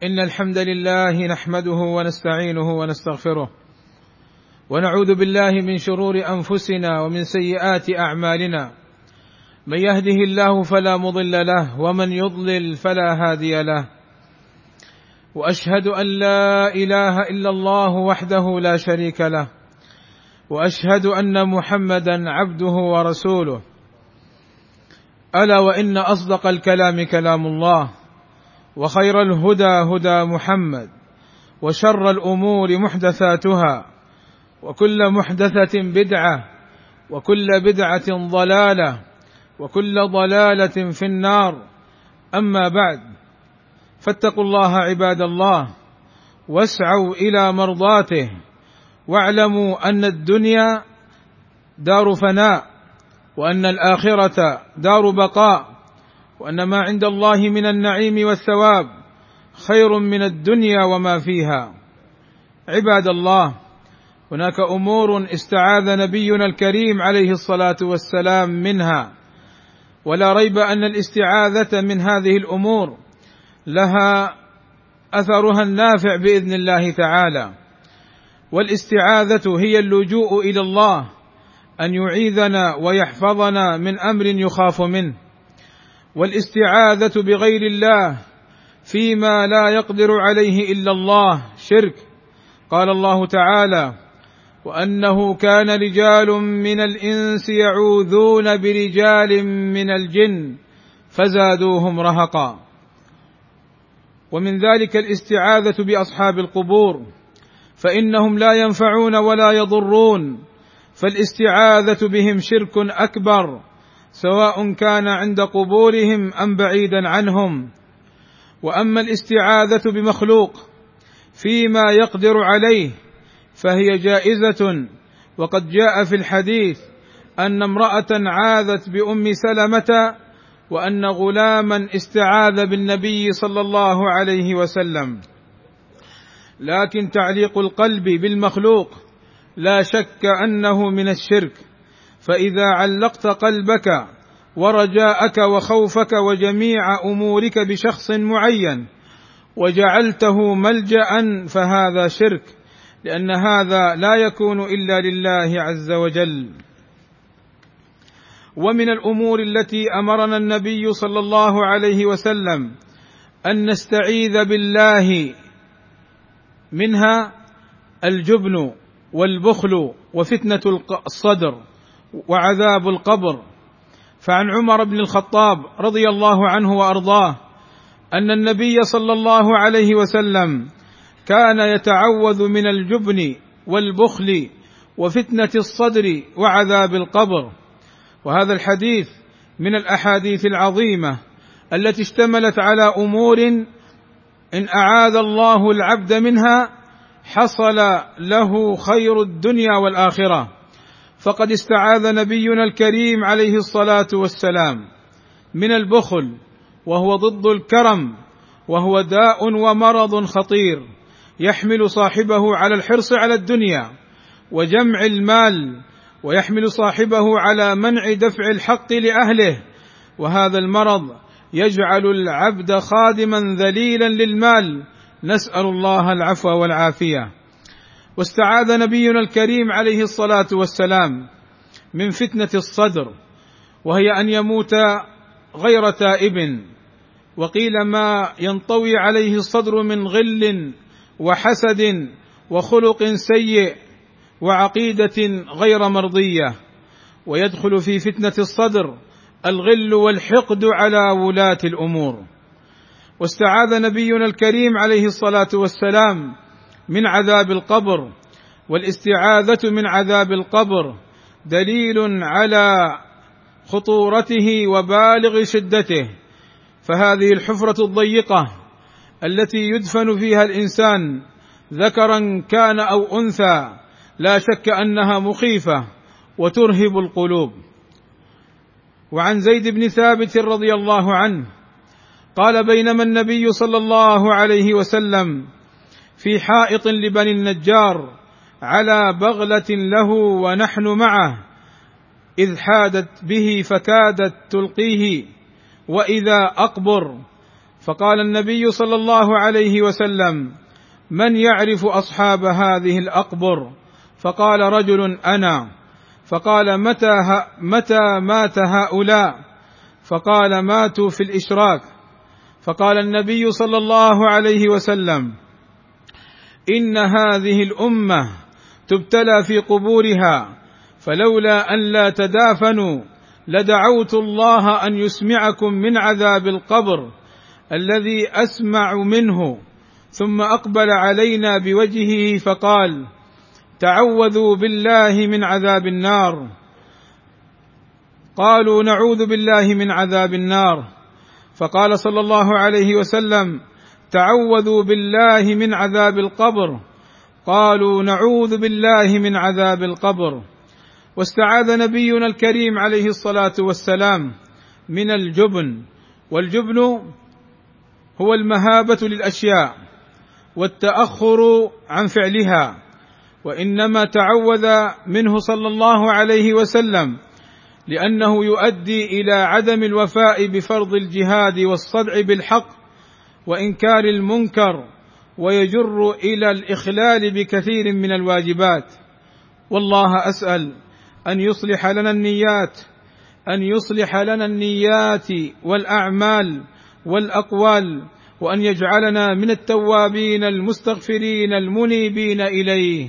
إن الحمد لله نحمده ونستعينه ونستغفره، ونعوذ بالله من شرور أنفسنا ومن سيئات أعمالنا، من يهده الله فلا مضل له ومن يضلل فلا هادي له، وأشهد أن لا إله إلا الله وحده لا شريك له، وأشهد أن محمدا عبده ورسوله. ألا وإن أصدق الكلام كلام الله، وخير الهدى هدى محمد، وشر الأمور محدثاتها، وكل محدثة بدعة، وكل بدعة ضلالة، وكل ضلالة في النار. أما بعد، فاتقوا الله عباد الله، واسعوا إلى مرضاته، واعلموا أن الدنيا دار فناء، وأن الآخرة دار بقاء، وأن ما عند الله من النعيم والثواب خير من الدنيا وما فيها. عباد الله، هناك أمور استعاذ نبينا الكريم عليه الصلاة والسلام منها، ولا ريب أن الاستعاذة من هذه الأمور لها أثرها النافع بإذن الله تعالى. والاستعاذة هي اللجوء إلى الله أن يعيذنا ويحفظنا من أمر يخاف منه، والاستعاذة بغير الله فيما لا يقدر عليه إلا الله شرك. قال الله تعالى: وأنه كان رجال من الإنس يعوذون برجال من الجن فزادوهم رهقا. ومن ذلك الاستعاذة بأصحاب القبور، فإنهم لا ينفعون ولا يضرون، فالاستعاذة بهم شرك أكبر، سواء كان عند قبورهم أم بعيدا عنهم. وأما الاستعاذة بمخلوق فيما يقدر عليه فهي جائزة، وقد جاء في الحديث أن امرأة عاذت بأم سلمة، وأن غلاما استعاذ بالنبي صلى الله عليه وسلم. لكن تعليق القلب بالمخلوق لا شك أنه من الشرك، فإذا علقت قلبك ورجاءك وخوفك وجميع أمورك بشخص معين وجعلته ملجأ فهذا شرك، لأن هذا لا يكون إلا لله عز وجل. ومن الأمور التي أمرنا النبي صلى الله عليه وسلم أن نستعيذ بالله منها الجبن والبخل وفتنة الصدر وعذاب القبر. فعن عمر بن الخطاب رضي الله عنه وأرضاه أن النبي صلى الله عليه وسلم كان يتعوذ من الجبن والبخل وفتنة الصدر وعذاب القبر. وهذا الحديث من الأحاديث العظيمة التي اشتملت على أمور إن أعاذ الله العبد منها حصل له خير الدنيا والآخرة. فقد استعاذ نبينا الكريم عليه الصلاة والسلام من البخل، وهو ضد الكرم، وهو داء ومرض خطير يحمل صاحبه على الحرص على الدنيا وجمع المال، ويحمل صاحبه على منع دفع الحق لأهله. وهذا المرض يجعل العبد خادما ذليلا للمال، نسأل الله العفو والعافية. واستعاذ نبينا الكريم عليه الصلاة والسلام من فتنة الصدر، وهي أن يموت غير تائب، وقيل ما ينطوي عليه الصدر من غل وحسد وخلق سيء وعقيدة غير مرضية. ويدخل في فتنة الصدر الغل والحقد على ولاة الأمور. واستعاذ نبينا الكريم عليه الصلاة والسلام من عذاب القبر، والاستعاذة من عذاب القبر دليل على خطورته وبالغ شدته. فهذه الحفرة الضيقة التي يدفن فيها الإنسان ذكرا كان أو أنثى لا شك أنها مخيفة وترهب القلوب. وعن زيد بن ثابت رضي الله عنه قال: بينما النبي صلى الله عليه وسلم في حائط لبني النجار على بغلة له ونحن معه، إذ حادت به فكادت تلقيه، وإذا أقبر، فقال النبي صلى الله عليه وسلم: من يعرف أصحاب هذه الأقبر؟ فقال رجل: أنا. فقال: متى مات هؤلاء؟ فقال: ماتوا في الإشراك. فقال النبي صلى الله عليه وسلم: إن هذه الأمة تبتلى في قبورها، فلولا أن لا تدافنوا لدعوت الله أن يسمعكم من عذاب القبر الذي أسمع منه. ثم أقبل علينا بوجهه فقال: تعوذوا بالله من عذاب النار. قالوا: نعوذ بالله من عذاب النار. فقال صلى الله عليه وسلم: تعوذوا بالله من عذاب القبر. قالوا: نعوذ بالله من عذاب القبر. واستعاذ نبينا الكريم عليه الصلاة والسلام من الجبن، والجبن هو المهابة للأشياء والتأخر عن فعلها، وإنما تعوذ منه صلى الله عليه وسلم لأنه يؤدي إلى عدم الوفاء بفرض الجهاد والصدع بالحق وإنكار المنكر، ويجر إلى الإخلال بكثير من الواجبات. والله أسأل أن يصلح لنا النيات والأعمال والأقوال، وأن يجعلنا من التوابين المستغفرين المنيبين إليه.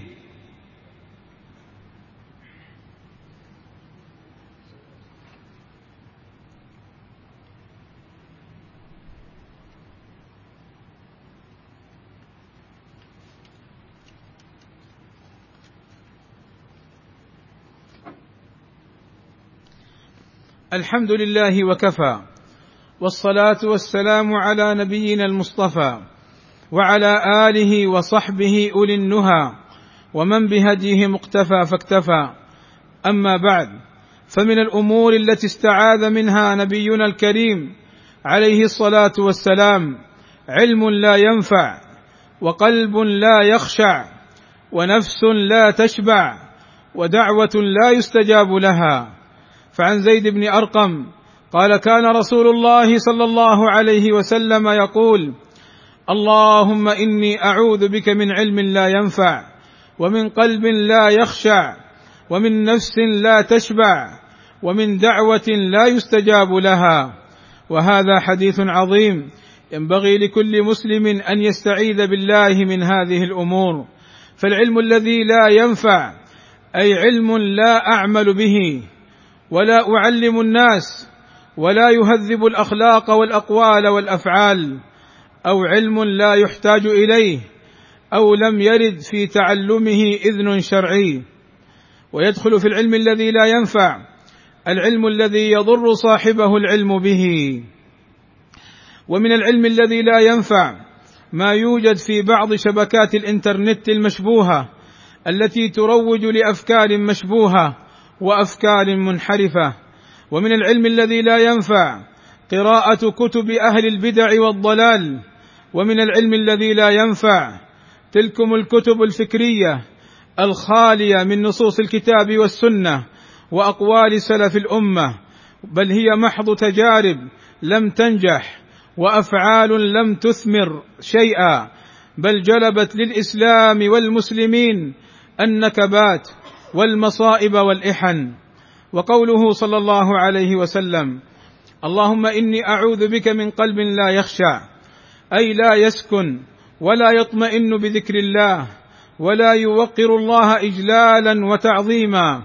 الحمد لله وكفى، والصلاة والسلام على نبينا المصطفى وعلى آله وصحبه أولي النهى ومن بهديه مقتفى فاكتفى. أما بعد، فمن الأمور التي استعاذ منها نبينا الكريم عليه الصلاة والسلام علم لا ينفع، وقلب لا يخشع، ونفس لا تشبع، ودعوة لا يستجاب لها. فعن زيد بن أرقم قال: كان رسول الله صلى الله عليه وسلم يقول: اللهم إني أعوذ بك من علم لا ينفع، ومن قلب لا يخشع، ومن نفس لا تشبع، ومن دعوة لا يستجاب لها. وهذا حديث عظيم ينبغي لكل مسلم أن يستعيذ بالله من هذه الأمور. فالعلم الذي لا ينفع أي علم لا أعمل به ولا أعلم الناس ولا يهذب الأخلاق والأقوال والأفعال، أو علم لا يحتاج إليه، أو لم يرد في تعلمه إذن شرعي. ويدخل في العلم الذي لا ينفع العلم الذي يضر صاحبه العلم به. ومن العلم الذي لا ينفع ما يوجد في بعض شبكات الإنترنت المشبوهة التي تروج لأفكار مشبوهة وأفكار منحرفة. ومن العلم الذي لا ينفع قراءة كتب أهل البدع والضلال. ومن العلم الذي لا ينفع تلكم الكتب الفكرية الخالية من نصوص الكتاب والسنة وأقوال سلف الأمة، بل هي محض تجارب لم تنجح وأفعال لم تثمر شيئا، بل جلبت للإسلام والمسلمين النكبات والمصائب والإحن. وقوله صلى الله عليه وسلم: اللهم إني أعوذ بك من قلب لا يخشع، أي لا يسكن ولا يطمئن بذكر الله، ولا يوقر الله إجلالا وتعظيما،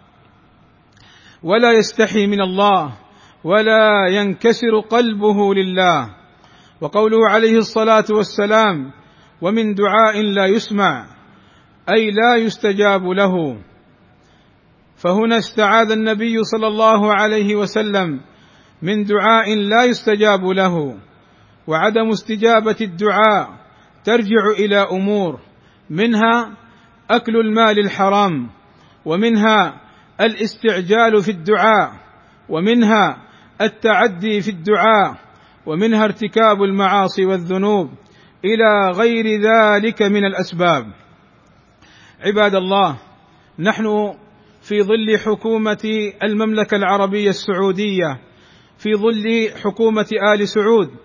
ولا يستحي من الله، ولا ينكسر قلبه لله. وقوله عليه الصلاة والسلام: ومن دعاء لا يسمع، أي لا يستجاب له. فهنا استعاذ النبي صلى الله عليه وسلم من دعاء لا يستجاب له. وعدم استجابة الدعاء ترجع إلى أمور، منها أكل المال الحرام، ومنها الاستعجال في الدعاء، ومنها التعدي في الدعاء، ومنها ارتكاب المعاصي والذنوب، إلى غير ذلك من الأسباب. عباد الله، نحن في ظل حكومة المملكة العربية السعودية، في ظل حكومة آل سعود،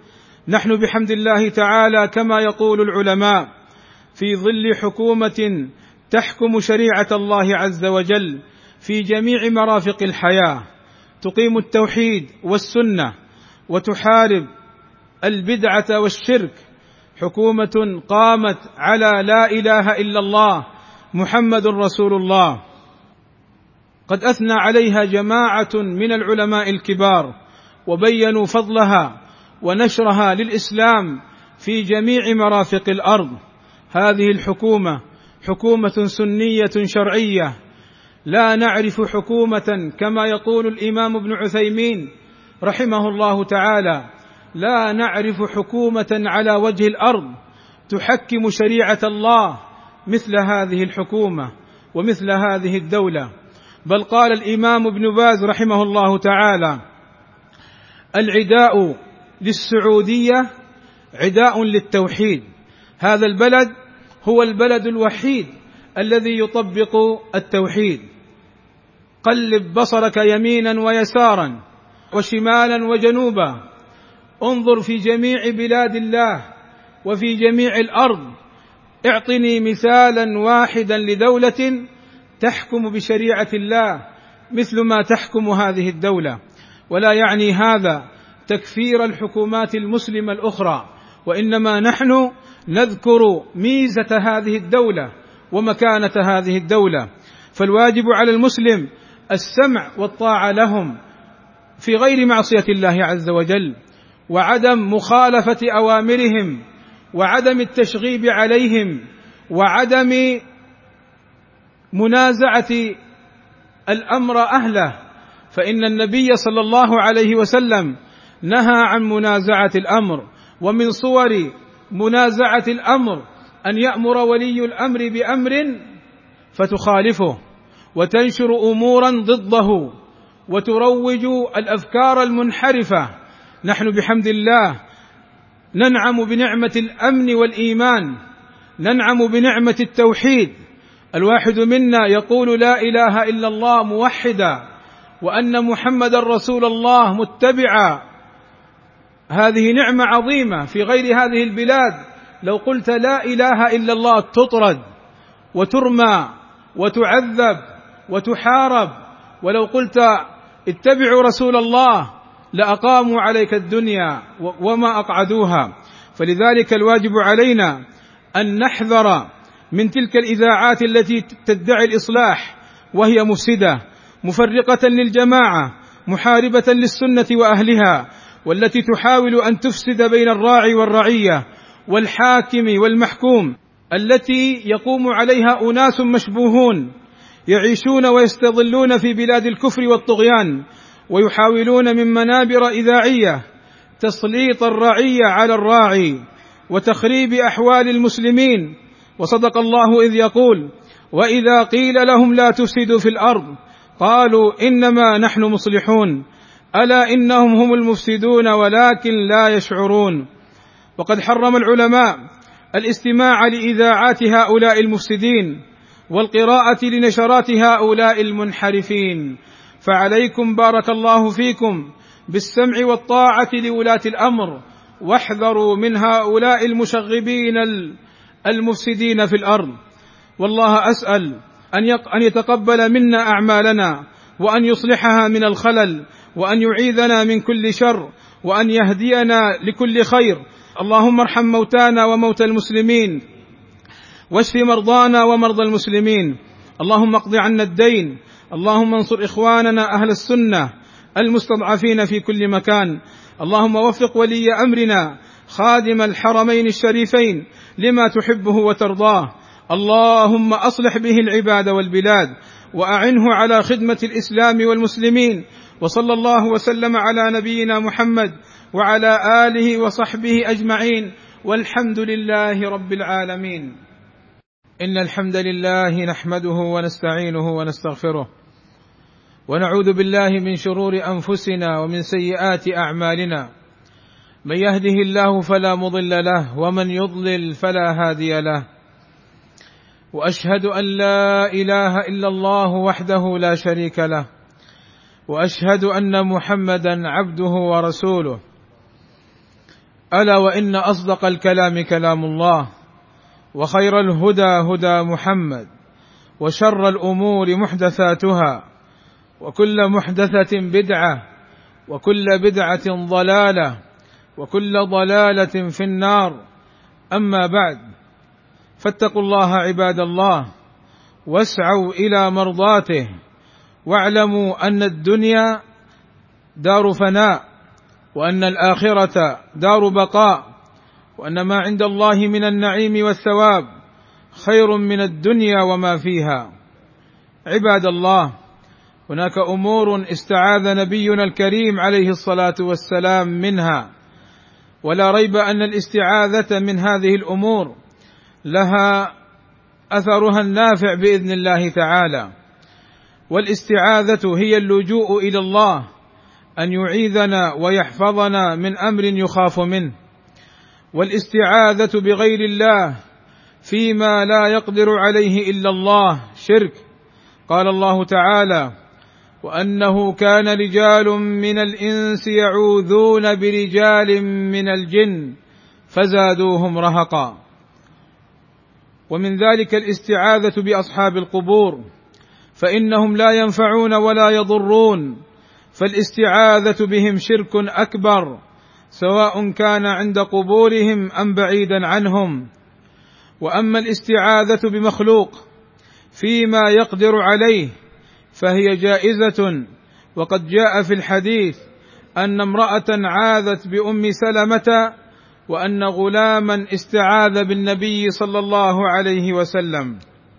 نحن بحمد الله تعالى كما يقول العلماء في ظل حكومة تحكم شريعة الله عز وجل في جميع مرافق الحياة، تقيم التوحيد والسنة وتحارب البدعة والشرك، حكومة قامت على لا إله إلا الله محمد رسول الله. قد أثنى عليها جماعة من العلماء الكبار وبينوا فضلها ونشرها للإسلام في جميع مرافق الأرض. هذه الحكومة حكومة سنية شرعية، لا نعرف حكومة كما يقول الإمام ابن عثيمين رحمه الله تعالى، لا نعرف حكومة على وجه الأرض تحكم شريعة الله مثل هذه الحكومة ومثل هذه الدولة. بل قال الإمام ابن باز رحمه الله تعالى: العداء للسعودية عداء للتوحيد. هذا البلد هو البلد الوحيد الذي يطبق التوحيد. قلب بصرك يمينا ويسارا وشمالا وجنوبا، انظر في جميع بلاد الله وفي جميع الأرض، اعطني مثالا واحدا لدولة تحكم بشريعة الله مثل ما تحكم هذه الدولة. ولا يعني هذا تكفير الحكومات المسلمة الأخرى، وإنما نحن نذكر ميزة هذه الدولة ومكانة هذه الدولة. فالواجب على المسلم السمع والطاعة لهم في غير معصية الله عز وجل، وعدم مخالفة أوامرهم، وعدم التشغيب عليهم، وعدم منازعة الأمر أهله، فإن النبي صلى الله عليه وسلم نهى عن منازعة الأمر. ومن صور منازعة الأمر أن يأمر ولي الأمر بأمر فتخالفه وتنشر أمورا ضده وتروج الأفكار المنحرفة. نحن بحمد الله ننعم بنعمة الأمن والإيمان، ننعم بنعمة التوحيد. الواحد منا يقول لا إله إلا الله موحدا، وأن محمد رسول الله متبعا. هذه نعمة عظيمة. في غير هذه البلاد لو قلت لا إله إلا الله تطرد وترمى وتعذب وتحارب، ولو قلت اتبعوا رسول الله لأقاموا عليك الدنيا وما أقعدوها. فلذلك الواجب علينا أن نحذر من تلك الإذاعات التي تدعي الإصلاح وهي مفسدة، مفرقة للجماعة، محاربة للسنة وأهلها، والتي تحاول أن تفسد بين الراعي والرعية والحاكم والمحكوم، التي يقوم عليها أناس مشبوهون يعيشون ويستظلون في بلاد الكفر والطغيان، ويحاولون من منابر إذاعية تسليط الرعية على الراعي وتخريب أحوال المسلمين. وصدق الله إذ يقول: وإذا قيل لهم لا تفسدوا في الأرض قالوا إنما نحن مصلحون ألا إنهم هم المفسدون ولكن لا يشعرون. وقد حرم العلماء الاستماع لإذاعات هؤلاء المفسدين والقراءة لنشرات هؤلاء المنحرفين. فعليكم بارك الله فيكم بالسمع والطاعة لولاة الأمر، واحذروا من هؤلاء المشغبين المفسدين في الأرض. والله أسأل أن يتقبل منا أعمالنا، وأن يصلحها من الخلل، وأن يعيذنا من كل شر، وأن يهدينا لكل خير. اللهم ارحم موتانا وموتى المسلمين، واشف مرضانا ومرضى المسلمين. اللهم اقض عنا الدين. اللهم انصر إخواننا أهل السنة المستضعفين في كل مكان. اللهم وفق ولي أمرنا خادم الحرمين الشريفين لما تحبه وترضاه. اللهم أصلح به العباد والبلاد، وأعنه على خدمة الإسلام والمسلمين. وصلى الله وسلم على نبينا محمد وعلى آله وصحبه أجمعين، والحمد لله رب العالمين. إن الحمد لله نحمده ونستعينه ونستغفره، ونعوذ بالله من شرور أنفسنا ومن سيئات أعمالنا. من يهده الله فلا مضل له، ومن يضلل فلا هادي له. وأشهد أن لا إله إلا الله وحده لا شريك له، وأشهد أن محمدا عبده ورسوله. ألا وإن أصدق الكلام كلام الله، وخير الهدى هدى محمد، وشر الأمور محدثاتها، وكل محدثة بدعة، وكل بدعة ضلالة، وكل ضلالة في النار. أما بعد، فاتقوا الله عباد الله، واسعوا إلى مرضاته، واعلموا أن الدنيا دار فناء، وأن الآخرة دار بقاء، وأن ما عند الله من النعيم والثواب خير من الدنيا وما فيها. عباد الله، هناك أمور استعاذ نبينا الكريم عليه الصلاة والسلام منها، ولا ريب أن الاستعاذة من هذه الأمور لها أثرها النافع بإذن الله تعالى. والاستعاذة هي اللجوء إلى الله أن يعيذنا ويحفظنا من أمر يخاف منه. والاستعاذة بغير الله فيما لا يقدر عليه إلا الله شرك. قال الله تعالى: وأنه كان رجال من الإنس يعوذون برجال من الجن فزادوهم رهقا. ومن ذلك الاستعاذة بأصحاب القبور، فإنهم لا ينفعون ولا يضرون، فالاستعاذة بهم شرك أكبر، سواء كان عند قبورهم أم بعيدا عنهم. وأما الاستعاذة بمخلوق فيما يقدر عليه فهي جائزة، وقد جاء في الحديث أن امرأة عاذت بأم سلمة، وأن غلاما استعاذ بالنبي صلى الله عليه وسلم.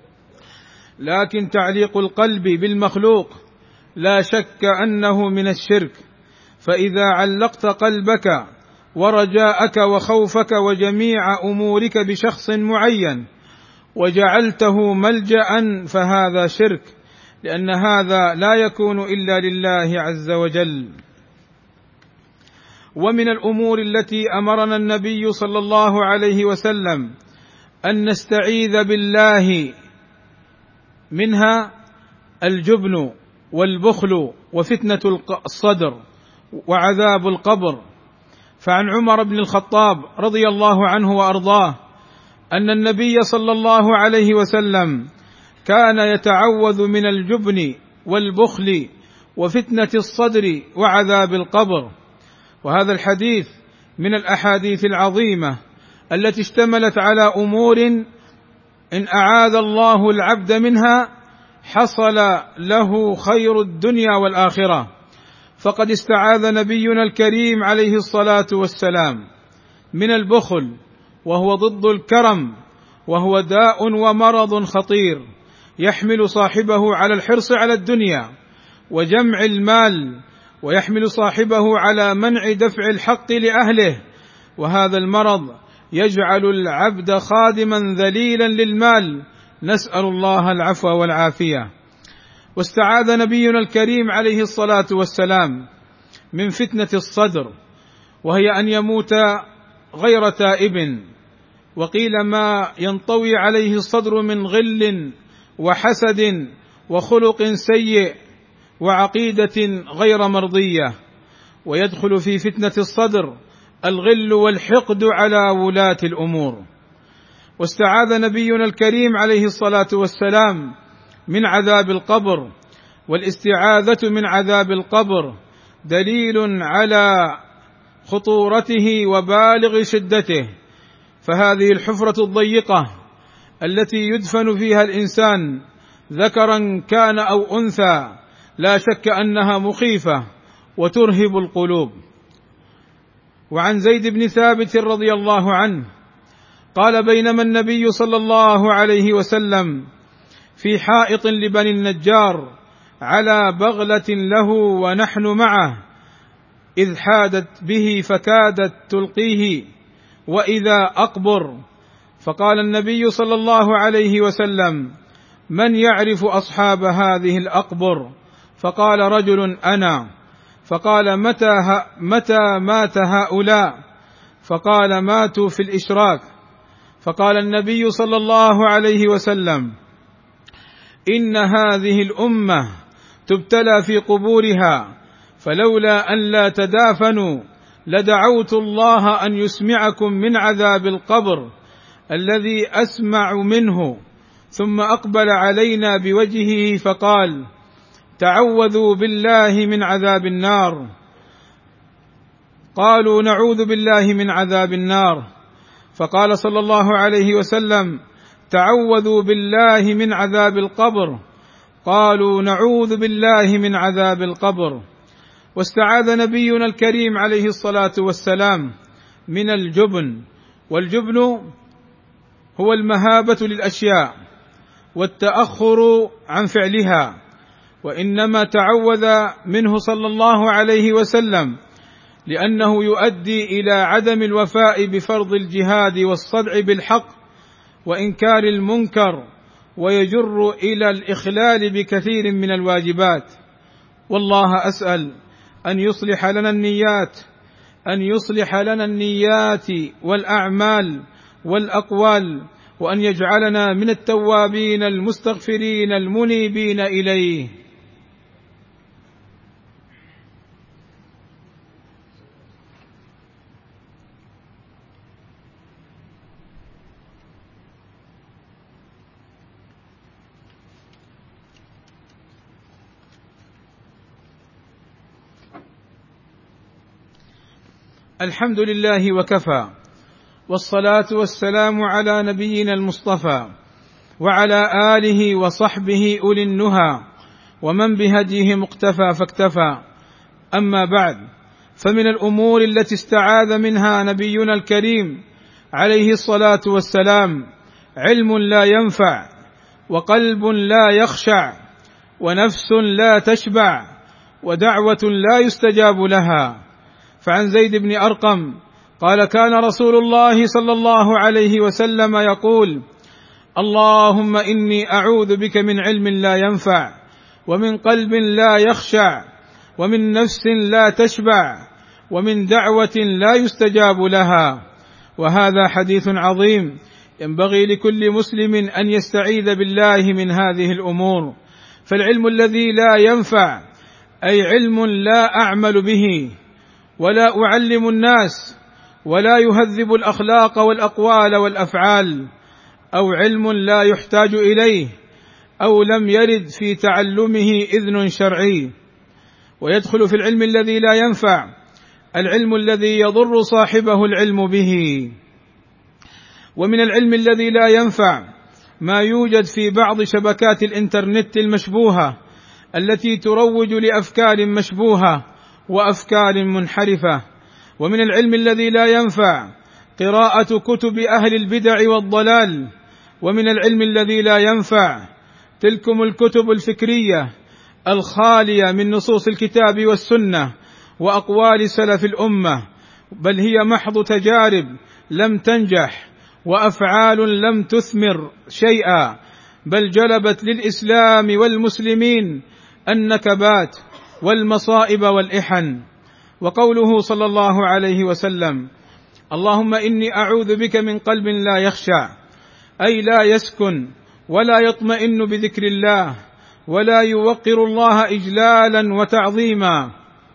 لكن تعليق القلب بالمخلوق لا شك أنه من الشرك، فإذا علقت قلبك ورجاءك وخوفك وجميع أمورك بشخص معين وجعلته ملجأ فهذا شرك، لأن هذا لا يكون إلا لله عز وجل. ومن الأمور التي أمرنا النبي صلى الله عليه وسلم أن نستعيذ بالله منها الجبن والبخل وفتنة الصدر وعذاب القبر. فعن عمر بن الخطاب رضي الله عنه وأرضاه أن النبي صلى الله عليه وسلم كان يتعوذ من الجبن والبخل وفتنة الصدر وعذاب القبر. وهذا الحديث من الأحاديث العظيمة التي اشتملت على أمور إن أعاذ الله العبد منها حصل له خير الدنيا والآخرة. فقد استعاذ نبينا الكريم عليه الصلاة والسلام من البخل، وهو ضد الكرم، وهو داء ومرض خطير يحمل صاحبه على الحرص على الدنيا وجمع المال، ويحمل صاحبه على منع دفع الحق لأهله. وهذا المرض يجعل العبد خادما ذليلا للمال، نسأل الله العفو والعافية. واستعاذ نبينا الكريم عليه الصلاة والسلام من فتنة الصدر، وهي أن يموت غير تائب، وقيل ما ينطوي عليه الصدر من غل وحسد وخلق سيء وعقيدة غير مرضية. ويدخل في فتنة الصدر الغل والحقد على ولاة الأمور. واستعاذ نبينا الكريم عليه الصلاة والسلام من عذاب القبر. والاستعاذة من عذاب القبر دليل على خطورته وبالغ شدته، فهذه الحفرة الضيقة التي يدفن فيها الإنسان ذكرا كان أو أنثى لا شك أنها مخيفة وترهب القلوب. وعن زيد بن ثابت رضي الله عنه قال: بينما النبي صلى الله عليه وسلم في حائط لبني النجار على بغلة له ونحن معه، إذ حادت به فكادت تلقيه وإذا أقبر، فقال النبي صلى الله عليه وسلم: من يعرف أصحاب هذه الأقبر؟ فقال رجل: أنا. فقال: متى مات هؤلاء؟ فقال: ماتوا في الإشراك. فقال النبي صلى الله عليه وسلم: إن هذه الأمة تبتلى في قبورها، فلولا أن لا تدافنوا لدعوت الله أن يسمعكم من عذاب القبر الذي أسمع منه. ثم أقبل علينا بوجهه فقال: تعوذوا بالله من عذاب النار. قالوا: نعوذ بالله من عذاب النار. فقال صلى الله عليه وسلم: تعوذوا بالله من عذاب القبر. قالوا: نعوذ بالله من عذاب القبر. واستعاذ نبينا الكريم عليه الصلاة والسلام من الجبن، والجبن هو المهابة للأشياء والتأخر عن فعلها، وإنما تعوذ منه صلى الله عليه وسلم لأنه يؤدي إلى عدم الوفاء بفرض الجهاد والصدع بالحق وإنكار المنكر، ويجر إلى الإخلال بكثير من الواجبات. والله أسأل أن يصلح لنا النيات والأعمال والأقوال، وأن يجعلنا من التوابين المستغفرين المنيبين إليه. الحمد لله وكفى، والصلاة والسلام على نبينا المصطفى وعلى آله وصحبه أولي النهى ومن بهديه مقتفى فاكتفى. أما بعد، فمن الأمور التي استعاذ منها نبينا الكريم عليه الصلاة والسلام علم لا ينفع، وقلب لا يخشع، ونفس لا تشبع، ودعوة لا يستجاب لها. فعن زيد بن أرقم قال: كان رسول الله صلى الله عليه وسلم يقول: اللهم إني أعوذ بك من علم لا ينفع، ومن قلب لا يخشع، ومن نفس لا تشبع، ومن دعوة لا يستجاب لها. وهذا حديث عظيم ينبغي لكل مسلم أن يستعيذ بالله من هذه الأمور. فالعلم الذي لا ينفع أي علم لا أعمل به ولا أعلم الناس ولا يهذب الأخلاق والأقوال والأفعال، أو علم لا يحتاج إليه، أو لم يرد في تعلمه إذن شرعي. ويدخل في العلم الذي لا ينفع العلم الذي يضر صاحبه العلم به. ومن العلم الذي لا ينفع ما يوجد في بعض شبكات الإنترنت المشبوهة التي تروج لأفكار مشبوهة وأفكار منحرفة. ومن العلم الذي لا ينفع قراءة كتب أهل البدع والضلال. ومن العلم الذي لا ينفع تلكم الكتب الفكرية الخالية من نصوص الكتاب والسنة وأقوال سلف الأمة، بل هي محض تجارب لم تنجح وأفعال لم تثمر شيئا، بل جلبت للإسلام والمسلمين النكبات والمصائب والإحن. وقوله صلى الله عليه وسلم: اللهم إني أعوذ بك من قلب لا يخشع، أي لا يسكن ولا يطمئن بذكر الله، ولا يوقر الله إجلالا وتعظيما،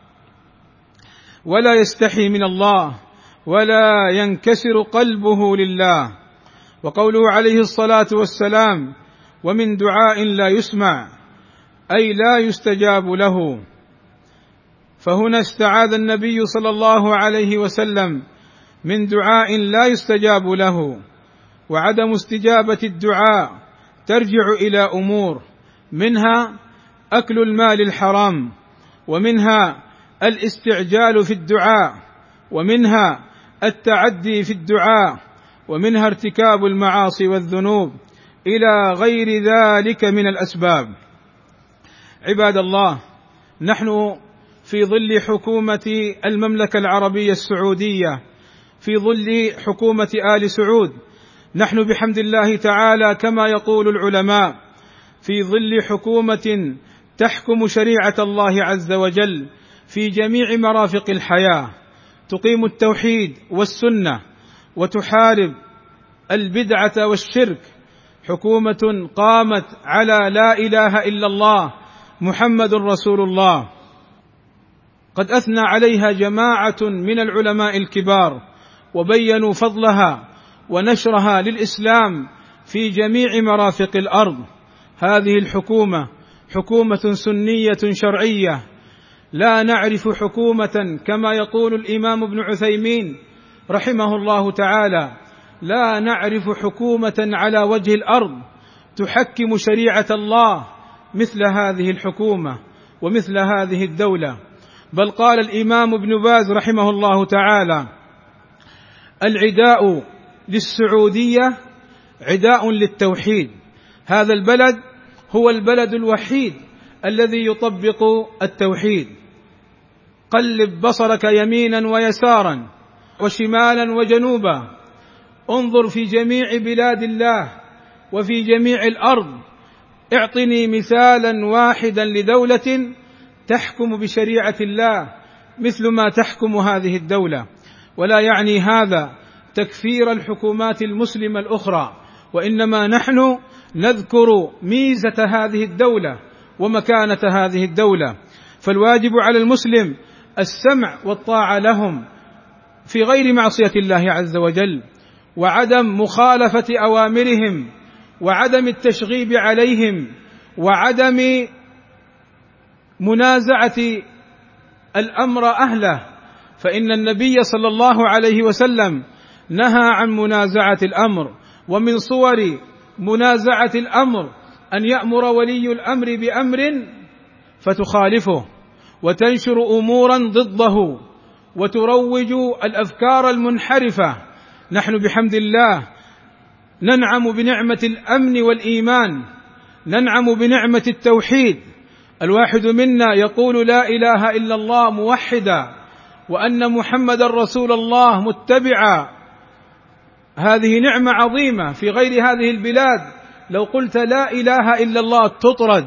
ولا يستحي من الله، ولا ينكسر قلبه لله. وقوله عليه الصلاة والسلام: ومن دعاء لا يسمع، أي لا يستجاب له. فهنا استعاذ النبي صلى الله عليه وسلم من دعاء لا يستجاب له. وعدم استجابة الدعاء ترجع إلى أمور، منها أكل المال الحرام، ومنها الاستعجال في الدعاء، ومنها التعدي في الدعاء، ومنها ارتكاب المعاصي والذنوب، إلى غير ذلك من الأسباب. عباد الله، نحن في ظل حكومة المملكة العربية السعودية، في ظل حكومة آل سعود، نحن بحمد الله تعالى كما يقول العلماء في ظل حكومة تحكم شريعة الله عز وجل في جميع مرافق الحياة، تقيم التوحيد والسنة وتحارب البدعة والشرك، حكومة قامت على لا إله إلا الله محمد رسول الله. قد أثنى عليها جماعة من العلماء الكبار وبينوا فضلها ونشرها للإسلام في جميع مرافق الأرض. هذه الحكومة حكومة سنية شرعية، لا نعرف حكومة كما يقول الإمام ابن عثيمين رحمه الله تعالى، لا نعرف حكومة على وجه الأرض تحكم شريعة الله مثل هذه الحكومة ومثل هذه الدولة. بل قال الإمام ابن باز رحمه الله تعالى: العداء للسعودية عداء للتوحيد. هذا البلد هو البلد الوحيد الذي يطبق التوحيد. قلب بصرك يمينا ويسارا وشمالا وجنوبا، انظر في جميع بلاد الله وفي جميع الأرض، اعطني مثالا واحدا لدولة تحكم بشريعة الله مثل ما تحكم هذه الدولة. ولا يعني هذا تكفير الحكومات المسلمة الأخرى، وإنما نحن نذكر ميزة هذه الدولة ومكانة هذه الدولة. فالواجب على المسلم السمع والطاعة لهم في غير معصية الله عز وجل، وعدم مخالفة أوامرهم، وعدم التشغيب عليهم، وعدم منازعة الأمر أهله، فإن النبي صلى الله عليه وسلم نهى عن منازعة الأمر. ومن صور منازعة الأمر أن يأمر ولي الأمر بأمر فتخالفه وتنشر أمورا ضده وتروج الأفكار المنحرفة. نحن بحمد الله ننعم بنعمة الأمن والإيمان، ننعم بنعمة التوحيد. الواحد منا يقول لا إله إلا الله موحدا، وأن محمد رسول الله متبعا. هذه نعمة عظيمة. في غير هذه البلاد لو قلت لا إله إلا الله تطرد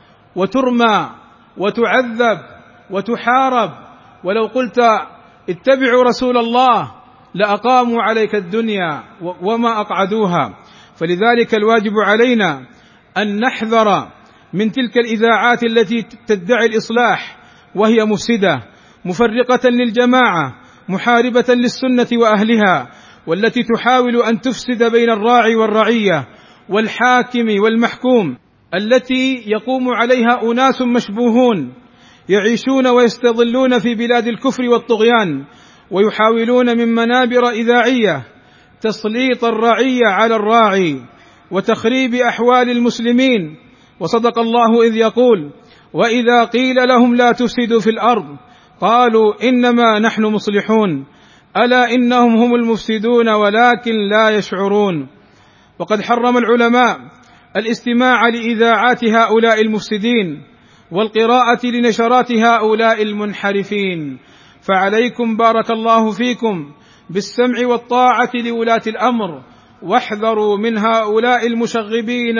وترمى وتعذب وتحارب، ولو قلت اتبعوا رسول الله لأقاموا عليك الدنيا وما أقعدوها. فلذلك الواجب علينا أن نحذر من تلك الإذاعات التي تدعي الإصلاح وهي مفسدة مفرقة للجماعة محاربة للسنة وأهلها، والتي تحاول أن تفسد بين الراعي والرعية والحاكم والمحكوم، التي يقوم عليها أناس مشبوهون يعيشون ويستظلون في بلاد الكفر والطغيان، ويحاولون من منابر إذاعية تسليط الرعية على الراعي وتخريب أحوال المسلمين. وصدق الله إذ يقول: وإذا قيل لهم لا تفسدوا في الأرض قالوا إنما نحن مصلحون ألا إنهم هم المفسدون ولكن لا يشعرون. وقد حرم العلماء الاستماع لإذاعات هؤلاء المفسدين والقراءة لنشرات هؤلاء المنحرفين. فعليكم بارك الله فيكم بالسمع والطاعة لولاة الأمر، واحذروا من هؤلاء المشغبين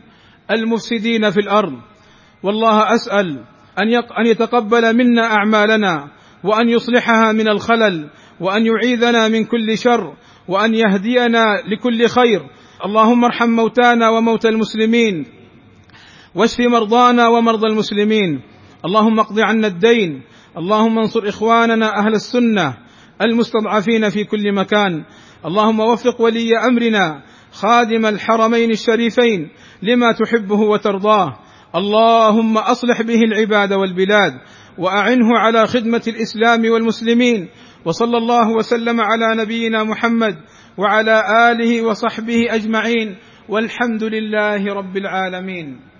المفسدين في الأرض. والله أسأل أن يتقبل منا أعمالنا، وأن يصلحها من الخلل، وأن يعيذنا من كل شر، وأن يهدينا لكل خير. اللهم ارحم موتانا وموتى المسلمين، واشف مرضانا ومرضى المسلمين. اللهم اقض عنا الدين. اللهم انصر إخواننا أهل السنة المستضعفين في كل مكان. اللهم وفق ولي أمرنا خادم الحرمين الشريفين لما تحبه وترضاه. اللهم أصلح به العباد والبلاد، وأعنه على خدمة الإسلام والمسلمين. وصلى الله وسلم على نبينا محمد وعلى آله وصحبه أجمعين، والحمد لله رب العالمين.